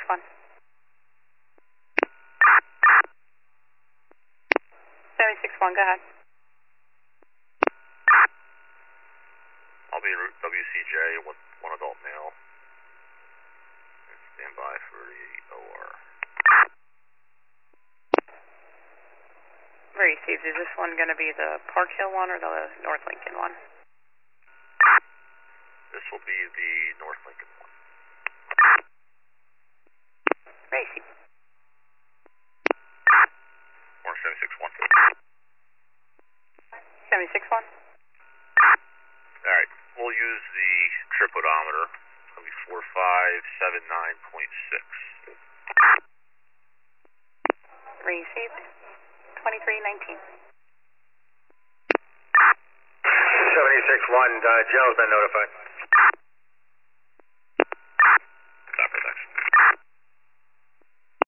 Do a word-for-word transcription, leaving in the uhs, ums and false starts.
one. seventy-six one, go ahead. I'll be en route W C J with one adult male. And stand by for the O R. Received. Is this one going to be the Park Hill one or the North Lincoln one? This will be the North Lincoln one. Received. Orange seventy-six one. seventy-six one. Alright, we'll use the trip odometer. It's going to be four five seven nine point six. Received. twenty-three nineteen. seventy-six one, uh, Joe's been notified.